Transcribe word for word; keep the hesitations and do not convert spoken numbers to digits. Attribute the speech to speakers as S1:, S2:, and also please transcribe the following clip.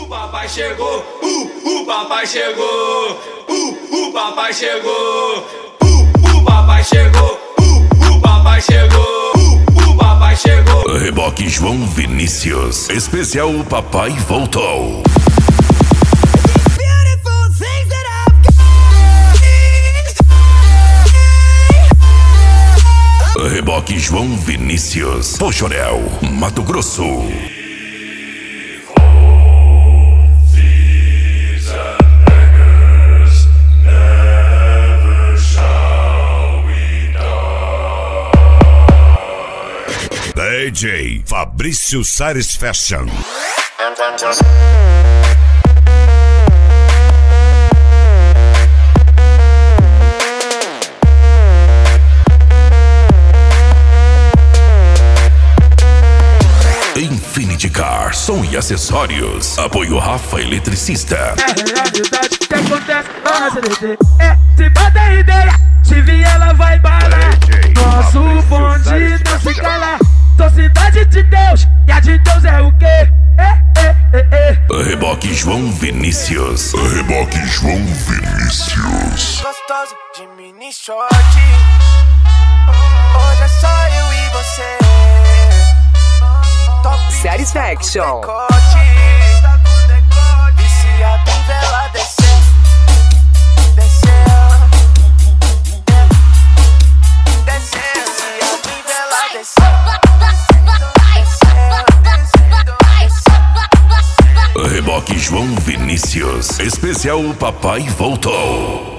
S1: papai chegou, uh, o papai chegou, uh, o papai chegou, uh, o papai chegou, uh, o papai chegou, uh, o papai chegou.
S2: Reboque João Vinícius, especial O Papai Voltou. Reboque João Vinícius, Pochorel, Mato Grosso. D J Fabrício Sares Fashion. Infinity Car, som e acessórios. Apoio Rafa Eletricista.
S3: É realidade que acontece lá na C D T. É, se bota ideia, se vier ela vai balar. Nosso bonde não se cala. Sou cidade de Deus, e a de Deus é o quê? É, é, é, é.
S2: Reboque João Vinícius. Reboque João Vinícius.
S4: Gostoso de mini short. Hoje é só eu e você.
S5: Satisfaction.
S4: Viciado em vela descer, descer, descer. Viciado em vela descer.
S2: Reboque João Vinícius, especial O Papai Voltou.